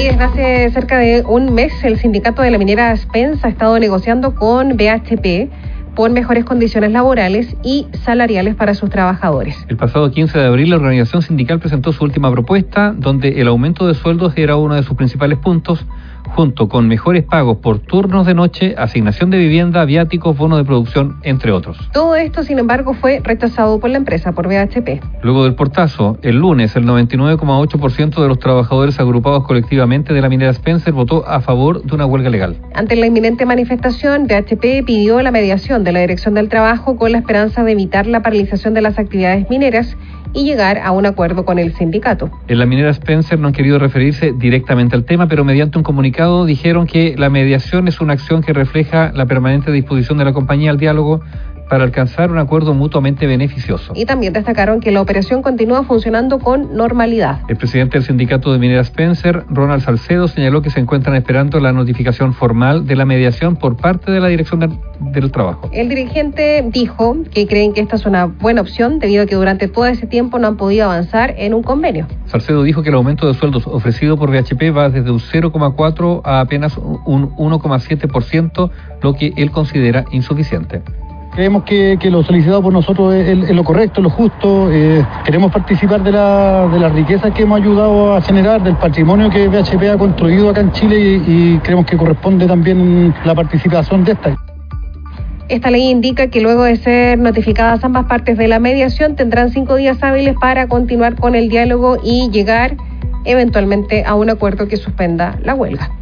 Y desde hace cerca de un mes, el sindicato de la minera Spence ha estado negociando con BHP por mejores condiciones laborales y salariales para sus trabajadores. El pasado 15 de abril, la organización sindical presentó su última propuesta, donde el aumento de sueldos era uno de sus principales puntos, junto con mejores pagos por turnos de noche, asignación de vivienda, viáticos, bonos de producción, entre otros. Todo esto, sin embargo, fue rechazado por la empresa, por BHP. Luego del portazo, el lunes, el 99,8% de los trabajadores agrupados colectivamente de la minera Spencer votó a favor de una huelga legal. Ante la inminente manifestación, BHP pidió la mediación de la Dirección del Trabajo con la esperanza de evitar la paralización de las actividades mineras y llegar a un acuerdo con el sindicato. En la minera Spencer no han querido referirse directamente al tema, pero mediante un comunicado dijeron que la mediación es una acción que refleja la permanente disposición de la compañía al diálogo para alcanzar un acuerdo mutuamente beneficioso. Y también destacaron que la operación continúa funcionando con normalidad. El presidente del sindicato de minera Spencer, Ronald Salcedo, señaló que se encuentran esperando la notificación formal de la mediación por parte de la Dirección del Trabajo. El dirigente dijo que creen que esta es una buena opción debido a que durante todo ese tiempo no han podido avanzar en un convenio. Salcedo dijo que el aumento de sueldos ofrecido por BHP va desde un 0,4 a apenas un 1,7%, lo que él considera insuficiente. Creemos que lo solicitado por nosotros es lo correcto, lo justo. Queremos participar de la riqueza que hemos ayudado a generar, del patrimonio que BHP ha construido acá en Chile y creemos que corresponde también la participación de esta. Esta ley indica que luego de ser notificadas ambas partes de la mediación tendrán 5 días hábiles para continuar con el diálogo y llegar eventualmente a un acuerdo que suspenda la huelga.